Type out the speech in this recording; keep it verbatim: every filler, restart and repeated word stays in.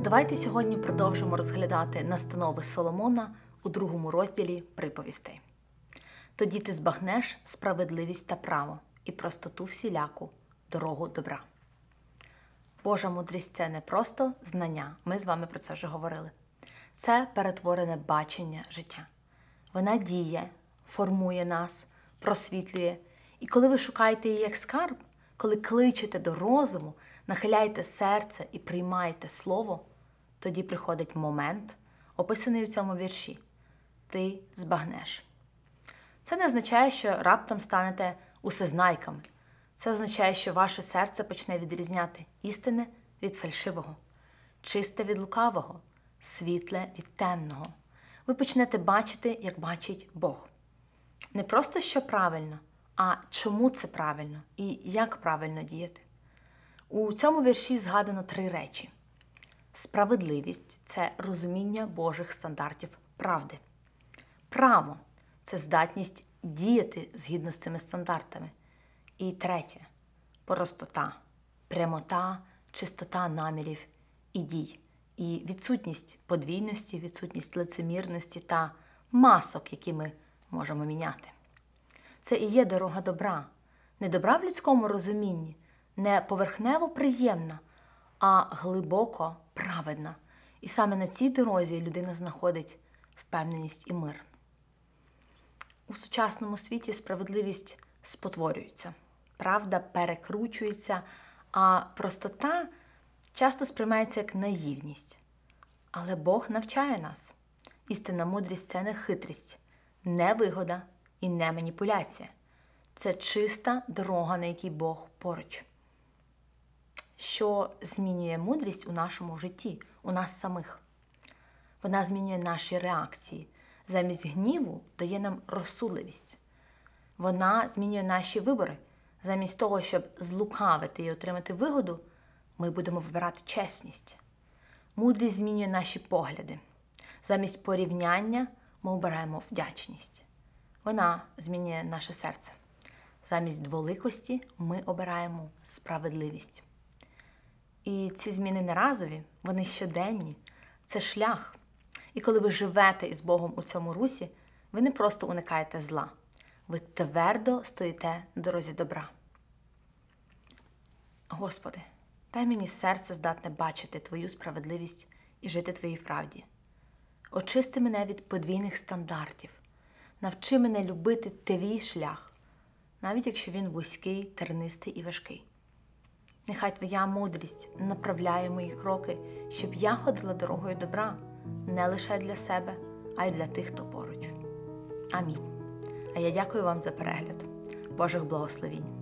Давайте сьогодні продовжимо розглядати настанови Соломона у другому розділі приповістей. Тоді ти збагнеш справедливість та право і простоту всіляку, дорогу добра. Божа мудрість – це не просто знання, ми з вами про це вже говорили. Це перетворене бачення життя. Вона діє, формує нас, просвітлює. І коли ви шукаєте її як скарб, коли кличете до розуму, нахиляєте серце і приймаєте слово, тоді приходить момент, описаний у цьому вірші. Ти збагнеш. Це не означає, що раптом станете усезнайками. Це означає, що ваше серце почне відрізняти істинне від фальшивого, чисте від лукавого, світле від темного. Ви почнете бачити, як бачить Бог. Не просто, що правильно, а чому це правильно і як правильно діяти. У цьому вірші згадано три речі. Справедливість – це розуміння Божих стандартів правди. Право – це здатність діяти згідно з цими стандартами. І третє – простота, прямота, чистота намірів і дій. І відсутність подвійності, відсутність лицемірності та масок, які ми можемо міняти. Це і є дорога добра. Не добра в людському розумінні, не поверхнево приємна, а глибоко праведна. І саме на цій дорозі людина знаходить впевненість і мир. У сучасному світі справедливість спотворюється, правда перекручується, а простота часто сприймається як наївність. Але Бог навчає нас. Істинна мудрість – це не хитрість, не вигода і не маніпуляція. Це чиста дорога, на якій Бог поруч. Що змінює мудрість у нашому житті, у нас самих? Вона змінює наші реакції. Замість гніву дає нам розсудливість. Вона змінює наші вибори. Замість того, щоб злукавити і отримати вигоду, ми будемо вибирати чесність. Мудрість змінює наші погляди. Замість порівняння ми обираємо вдячність. Вона змінює наше серце. Замість дволикості ми обираємо справедливість. І ці зміни не разові, вони щоденні. Це шлях. І коли ви живете із Богом у цьому русі, ви не просто уникаєте зла. Ви твердо стоїте на дорозі добра. Господи, дай мені серце здатне бачити Твою справедливість і жити Твоїй правді. Очисти мене від подвійних стандартів. Навчи мене любити Твій шлях, навіть якщо він вузький, тернистий і важкий. Нехай Твоя мудрість направляє мої кроки, щоб я ходила дорогою добра, не лише для себе, а й для тих, хто поруч. Амінь. А я дякую вам за перегляд. Божих благословінь.